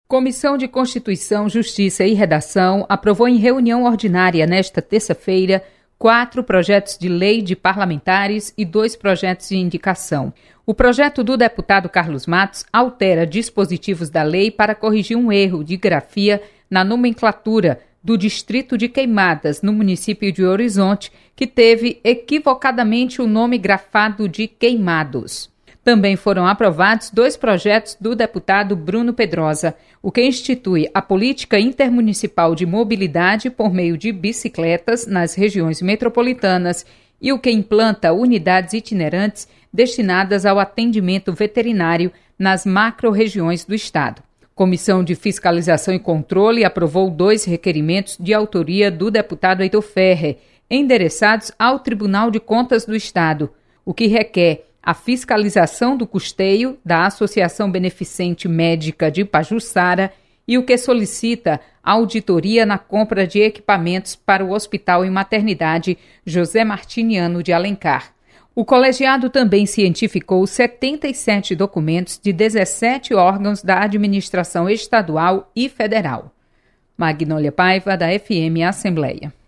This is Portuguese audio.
Comissão de Constituição, Justiça e Redação aprovou em reunião ordinária nesta terça-feira 4 projetos de lei de parlamentares e 2 projetos de indicação. O projeto do deputado Carlos Matos altera dispositivos da lei para corrigir um erro de grafia na nomenclatura do distrito de Queimadas, no município de Horizonte, que teve equivocadamente o nome grafado de Queimados. Também foram aprovados 2 projetos do deputado Bruno Pedrosa, o que institui a Política Intermunicipal de Mobilidade por meio de bicicletas nas regiões metropolitanas e o que implanta unidades itinerantes destinadas ao atendimento veterinário nas macro-regiões do Estado. Comissão de Fiscalização e Controle aprovou 2 requerimentos de autoria do deputado Heitor Ferrer, endereçados ao Tribunal de Contas do Estado, o que requer a fiscalização do custeio da Associação Beneficente Médica de Pajuçara e o que solicita auditoria na compra de equipamentos para o Hospital e Maternidade José Martiniano de Alencar. O colegiado também cientificou 77 documentos de 17 órgãos da administração estadual e federal. Magnólia Paiva, da FM Assembleia.